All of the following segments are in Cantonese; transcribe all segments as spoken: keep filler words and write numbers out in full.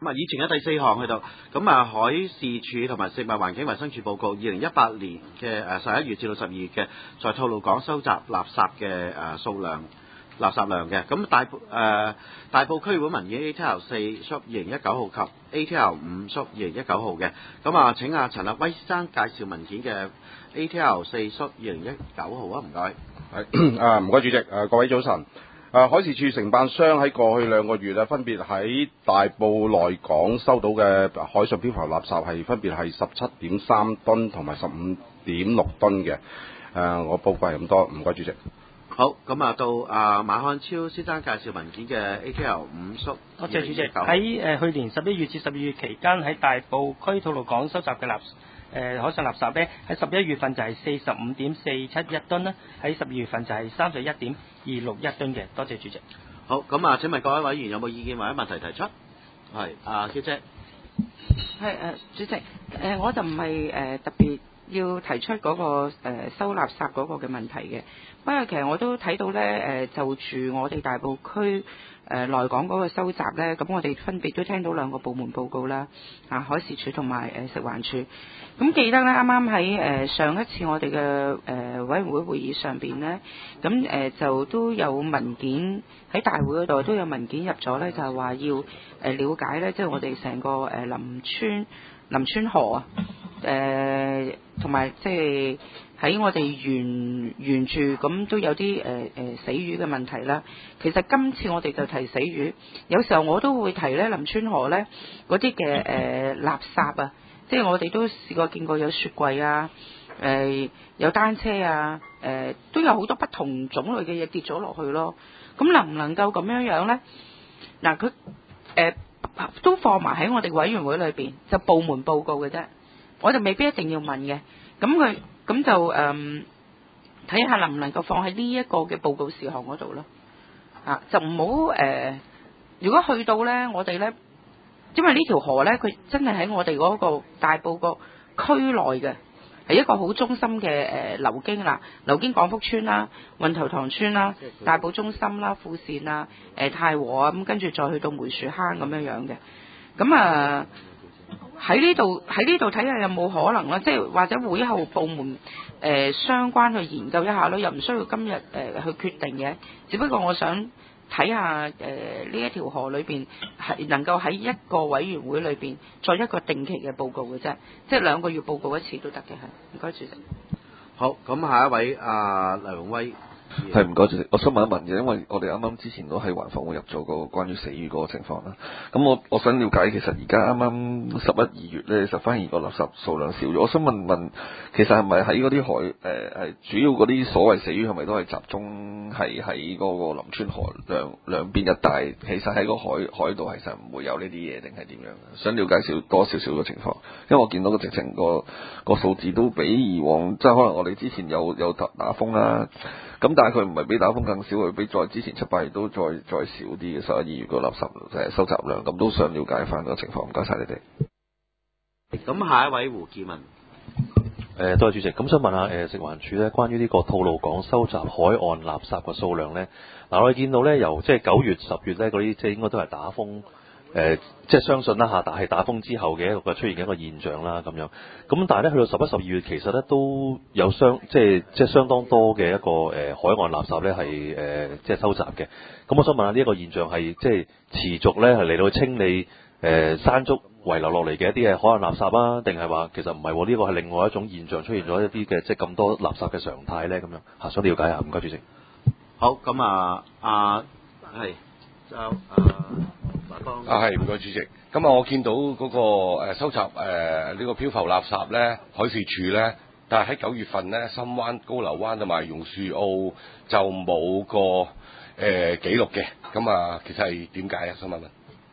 咁啊，以前嘅第四項去到，咁啊，海事處同埋食物環境衞生署報告，二零一八年嘅誒十一月至到十二月嘅，在吐露港收集垃圾嘅誒數量、垃圾量嘅，咁大埔誒、呃、大埔區議會文件 A T L 四屬二零一九號及 A T L 五屬二零一九號嘅，咁啊請阿陳立威先生介紹文件嘅 A T L 四屬二零一九號啊，唔該。 係啊，唔該主席，誒各位早晨。啊，海事處承辦商喺過去兩個月啊，分別喺大埔內港收到嘅海上漂浮垃圾係分別係十七點三噸同埋十五點六噸嘅。誒，我報告係咁多，唔該主席。 好，咁啊到啊馬漢超先生介紹文件嘅 A T L 五叔， 多謝主席。喺誒去年十一月至十二月期間，喺大埔區吐露港收集嘅垃誒海上垃圾咧，喺十一月份就係四十五點四七一噸啦，喺十二月份就係三十一點二六一噸嘅。多謝主席。 好，咁啊請問各位委員有冇意見或者問題提出？係啊，嬌姐。 係誒、呃、主席，誒、呃、我就唔係誒特別要提出嗰、那個、呃、收垃圾嗰個嘅問題嘅。不過其實我都睇到咧，誒、呃、就住我哋大埔區誒內港嗰個收集咧，咁我哋分別都聽到兩個部門報告啦，啊海事處同埋誒食環署。咁記得咧，啱啱喺誒上一次我哋嘅誒委員會會議上邊咧，咁誒、呃、就都有文件喺大會嗰度都有文件入咗咧，就係、是、話要誒了解咧，即、就、係、是、我哋成個誒林村林村河啊，誒同埋即係喺我哋沿沿住咁都有啲誒誒死魚嘅問題啦。其實今次我哋就提死魚，有時候我都會提咧林村河咧嗰啲嘅誒垃圾啊。即係我哋都試過見過有雪櫃啊，誒、呃、有單車啊，誒、呃、都有好多不同種類嘅嘢跌咗落去咯。咁能唔能夠咁樣樣呢？嗱，佢誒都放埋喺我哋委員會裏邊，就部門報告嘅啫。我就未必一定要問嘅。咁佢咁就誒睇下能唔能夠放喺呢一個嘅報告事項嗰度咯。啊，就唔好誒，如果去到呢，我哋呢。因為呢條河呢，佢真係喺我哋嗰個大埔個區內嘅，係一個好中心嘅誒、呃、流經啦，流經廣福村啦、運頭塘村啦、大埔中心啦、富善啦、誒、呃、太和啊，咁跟住再去到梅樹坑咁樣樣嘅。咁啊喺呢度喺呢度睇下有冇可能啦，即係或者會後部門誒、呃、相關去研究一下咯，又唔需要今日誒、呃、去決定嘅，只不過我想。睇下誒呢一條河裏邊係能夠喺一個委員會裏邊作一個定期嘅報告嘅啫，即係兩個月報告一次都得嘅，係唔該主席。 好，咁下一位阿黎永威。 係唔該主席，我想問一問嘅，因為我哋啱啱之前都喺環房會入咗個關於死魚嗰個情況啦。咁我我想了解，其實而家啱啱十一二月咧，就反而個垃圾數量少咗。我想問問，其實係咪喺嗰啲海誒係、呃、主要嗰啲所謂死魚係咪都係集中係喺嗰個林村河兩兩邊一帶？其實喺個海海度其實唔會有呢啲嘢定係點樣？想了解少多少少嘅情況，因為我見到個直情個個數字都比以往，即係可能我哋之前有有打打風啦。咁但係佢唔係比打風更少，佢比再之前七八月都再再少啲嘅十一二月個垃圾誒收集量，咁都想了解翻個情況。唔該晒你哋。 咁下一位胡建文。 誒多謝主席，咁想問下誒食環署咧，關於呢個吐露港收集海岸垃圾嘅數量咧，嗱我哋見到咧由即係九月十月咧嗰啲即係應該都係打風。誒、呃，即係相信啦嚇，但係打風之後嘅一個出現嘅一個現象啦，咁樣。咁但係咧，去到十一、十二月，其實咧都有相即係即係相當多嘅一個誒、呃、海岸垃圾咧係誒即係收集嘅。咁我想問下呢一個現象係即係持續咧係嚟到清理誒、呃、山竹遺留落嚟嘅一啲嘅海岸垃圾啊，定係話其實唔係喎？呢、這個係另外一種現象出現咗一啲嘅即係咁多垃圾嘅常態咧咁樣嚇，想了解下，唔該主席。 好，咁啊啊係就啊。 啊，係唔該主席。咁啊，我見到嗰、那個、呃、收集誒呢、呃這個漂浮垃圾咧，海事處咧，但係喺九月份咧，深灣、高流灣同埋榕樹澳就冇個誒、呃、記錄嘅。咁啊，其實係點解啊？想問問。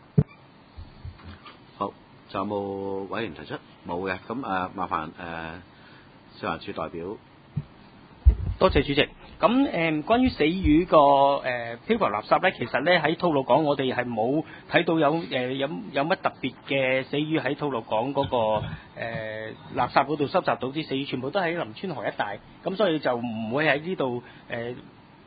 好，仲有冇委員提出？冇嘅。咁誒、呃，麻煩誒食環署代表。 多謝主席。咁誒、呃，關於死魚個誒漂浮垃圾咧，其實咧喺吐露港我哋係冇睇到有誒、呃、有有乜特別嘅死魚喺吐露港嗰、那個誒、呃、垃圾嗰度收集到啲死魚，全部都喺林村河一帶，咁所以就唔會喺呢度誒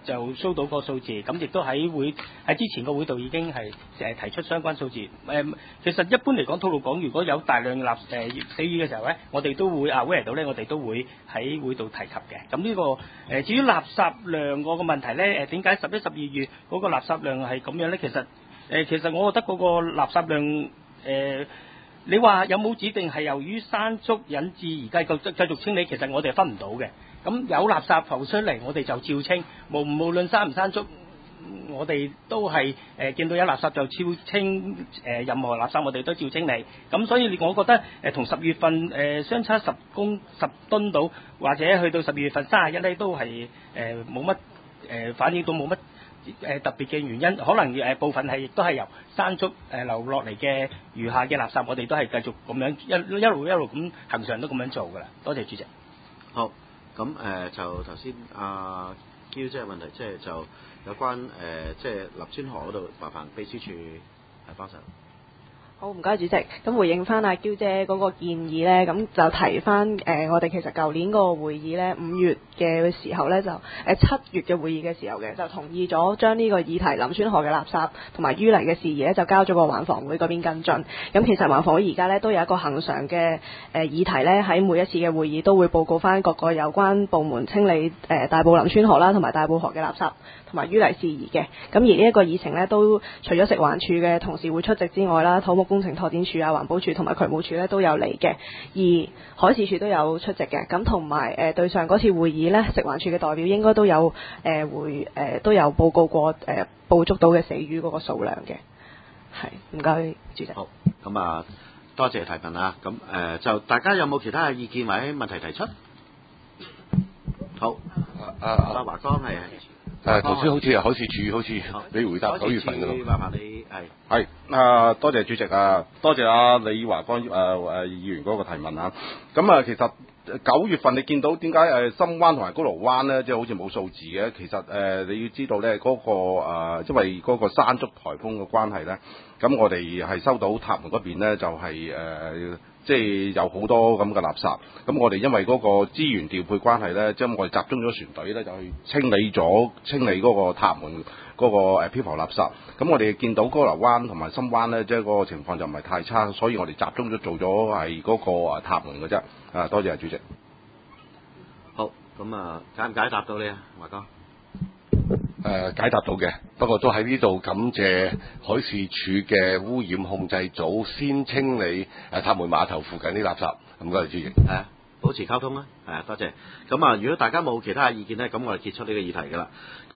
就 show 到個數字，咁亦都喺會喺之前個會度已經係誒提出相關數字。誒、呃，其實一般嚟講，吐露港如果有大量垃誒、呃、死魚嘅時候咧，我哋都會 aware 到咧，我哋都會喺會度提及嘅。咁呢、這個誒、呃、至於垃圾量嗰個問題咧，誒點解十一、十二月嗰個垃圾量係咁樣咧？其實誒、呃、其實我覺得嗰個垃圾量誒。呃你話有冇指定係由於山竹引致而繼續繼續清理？其實我哋係分唔到嘅。咁有垃圾浮出嚟，我哋就照清。無無論山唔山竹，我哋都係誒、呃、見到有垃圾就照清。誒、呃、任何垃圾我哋都照清理。咁所以我覺得誒同十月份誒、呃、相差十公十噸到，或者去到十二月份三十一咧，都係誒冇乜誒反映到冇乜。誒特別嘅原因，可能誒部分係亦都係由山竹誒流落嚟嘅餘下嘅垃圾，我哋都係繼續咁樣一一路一路咁恆常都咁樣做㗎啦。多謝主席。 好，咁誒、呃、就頭先阿嬌姐嘅問題，即係就有關誒、呃、即係立川河嗰度，麻煩秘書處係幫手。 好，唔該主席。咁回應翻阿嬌姐嗰個建議呢，咁就提翻誒、呃，我哋其實舊年嗰個會議呢，五月嘅時候呢，就誒七、呃、月嘅會議嘅時候嘅，就同意咗將呢個議題林村河嘅垃圾同埋淤泥嘅事宜呢，就交咗個環房會嗰邊跟進。咁其實環房會而家呢，都有一個恆常嘅誒、呃、議題呢，喺每一次嘅會議都會報告翻各個有關部門清理誒、呃、大埔林村河啦同埋大埔河嘅垃圾同埋淤泥事宜嘅。咁而呢一個議程呢，都除咗食環署嘅同事會出席之外啦，土木工程拓展署啊、環保署同埋渠務署咧都有嚟嘅，而海事處都有出席嘅。咁同埋誒對上嗰次會議咧，食環署嘅代表應該都有誒、呃、會誒、呃、都有報告過誒、呃、捕捉到嘅死魚嗰個數量嘅。係，唔該主席。 好，咁啊多謝提問啊。咁誒、呃、就大家有冇其他嘅意見或者問題提出？好， 啊阿華江係。 誒頭先好似係海事處，好似你回答九月份㗎咯。 麻煩你係係啊，多謝主席啊，多謝阿李華光誒誒議員嗰個提問啊。咁啊，其實九月份你見到點解誒深灣同埋高蘆灣咧，即係好似冇數字嘅？其實誒、呃、你要知道咧，嗰、那個、呃、因為嗰個山竹颱風嘅關係咧，咁我哋係收到塔門嗰邊咧，就係、是、誒。呃即係有好多咁嘅垃圾，咁我哋因為嗰個資源調配關係咧，即係我哋集中咗船隊咧，就去清理咗清理嗰個塔門嗰個誒漂浮垃圾。咁我哋見到高流灣同埋深灣咧，即係嗰個情況就唔係太差，所以我哋集中咗做咗係嗰個啊塔門嘅啫。啊，多謝主席。 好，咁啊解唔解答到你啊，華哥？ 誒、呃、解答到嘅，不過都喺呢度感謝海事處嘅污染控制組先清理誒塔門碼頭附近啲垃圾。唔該，主席。係啊，保持溝通啦。係啊，多謝。咁啊，如果大家冇其他嘅意見咧，咁我哋結束呢個議題㗎啦。